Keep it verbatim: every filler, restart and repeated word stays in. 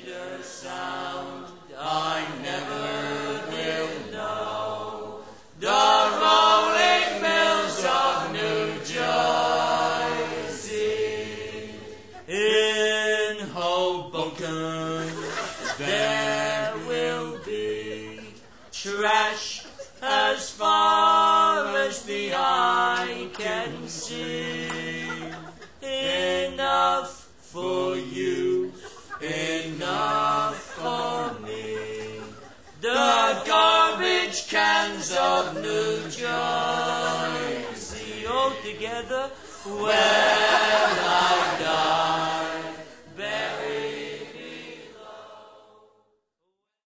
a sound I never will know. The rolling mills of New Jersey. In Hoboken there will be trash as far as the eye can see. Enough for you, enough for me. The garbage cans of New Jersey, all together, well, I die.